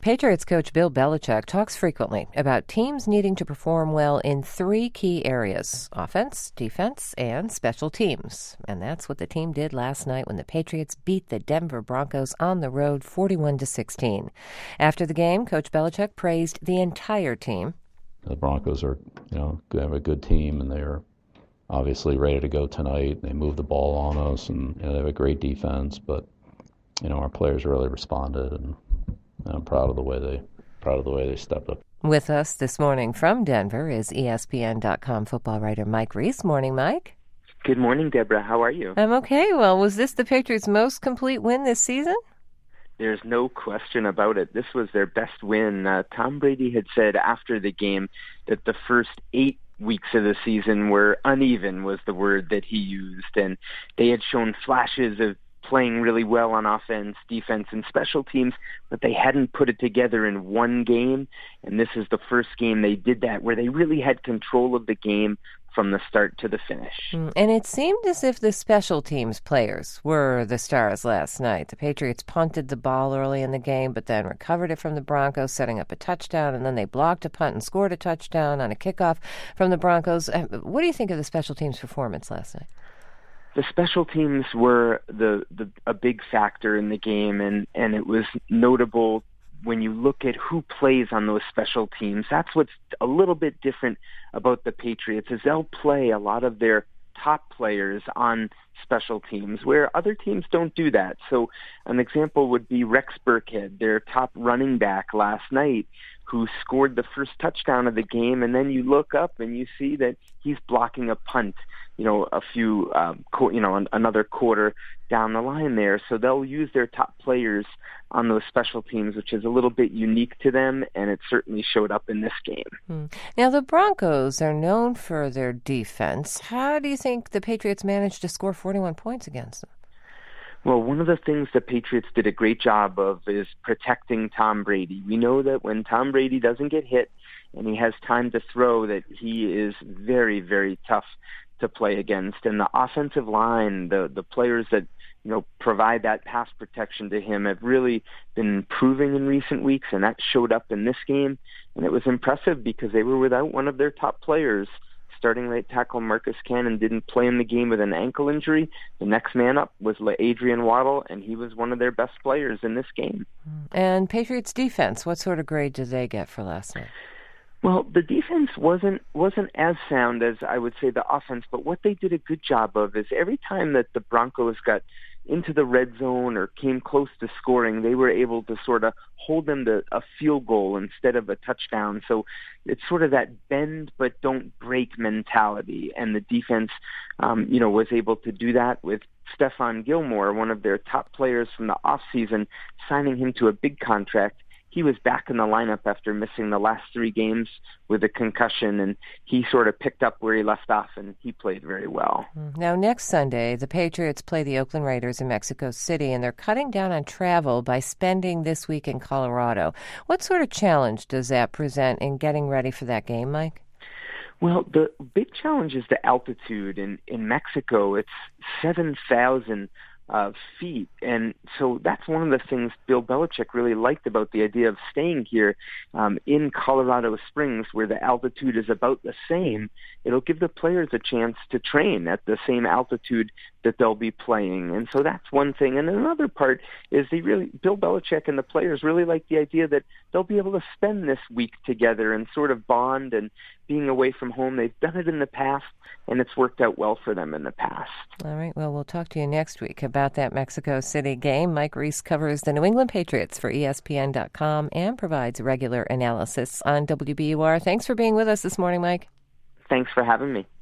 Patriots coach Bill Belichick talks frequently about teams needing to perform well in three key areas: offense, defense, and special teams. And that's what the team did last night when the Patriots beat the Denver Broncos on the road 41-16. After the game, Coach Belichick praised the entire team. The Broncos are, they have a good team, and they're obviously ready to go tonight. They moved the ball on us, and they have a great defense, but our players really responded, and I'm proud of the way they stepped up. With us this morning from Denver is ESPN.com football writer Mike Reiss. Morning, Mike. Good morning, Deborah. How are you? I'm okay. Well, was this the Patriots' most complete win this season? There's no question about it. This was their best win. Tom Brady had said after the game that the first 8 weeks of the season were uneven, was the word that he used, and they had shown flashes of playing really well on offense, defense, and special teams, but they hadn't put it together in one game, and this is the first game they did that, where they really had control of the game from the start to the finish. And it seemed as if the special teams players were the stars last night. The Patriots punted the ball early in the game, but then recovered it from the Broncos, setting up a touchdown, and then they blocked a punt and scored a touchdown on a kickoff from the Broncos. What do you think of the special teams performance last night? The special teams were a big factor in the game, and it was notable when you look at who plays on those special teams. That's what's a little bit different about the Patriots, is they'll play a lot of their top players on special teams, where other teams don't do that. So an example would be Rex Burkhead, their top running back last night, who scored the first touchdown of the game, and then you look up and you see that he's blocking a punt, another quarter down the line there. So they'll use their top players on those special teams, which is a little bit unique to them, and it certainly showed up in this game. Now, the Broncos are known for their defense. How do you think the Patriots managed to score 41 points against them? Well, one of the things the Patriots did a great job of is protecting Tom Brady. We know that when Tom Brady doesn't get hit and he has time to throw, that he is very, very tough to play against. And the offensive line, the players that provide that pass protection to him, have really been improving in recent weeks, and that showed up in this game. And it was impressive because they were without one of their top players. Starting right tackle Marcus Cannon didn't play in the game with an ankle injury. The next man up was Adrian Waddle, and he was one of their best players in this game. And Patriots defense, what sort of grade did they get for last night? Well, the defense wasn't as sound as I would say the offense, but what they did a good job of is every time that the Broncos got into the red zone or came close to scoring, they were able to sort of hold them to a field goal instead of a touchdown. So it's sort of that bend but don't break mentality, and the defense, was able to do that with Stephon Gilmore, one of their top players from the offseason, signing him to a big contract. He was back in the lineup after missing the last 3 games with a concussion, and he sort of picked up where he left off, and he played very well. Now, next Sunday, the Patriots play the Oakland Raiders in Mexico City, and they're cutting down on travel by spending this week in Colorado. What sort of challenge does that present in getting ready for that game, Mike? Well, the big challenge is the altitude. In Mexico, it's 7,000 feet. And so that's one of the things Bill Belichick really liked about the idea of staying here in Colorado Springs, where the altitude is about the same. It'll give the players a chance to train at the same altitude that they'll be playing. And so that's one thing. And another part is Bill Belichick and the players really like the idea that they'll be able to spend this week together and sort of bond, and being away from home. They've done it in the past, and it's worked out well for them in the past. All right. Well, we'll talk to you next week about that Mexico City game. Mike Reiss covers the New England Patriots for ESPN.com and provides regular analysis on WBUR. Thanks for being with us this morning, Mike. Thanks for having me.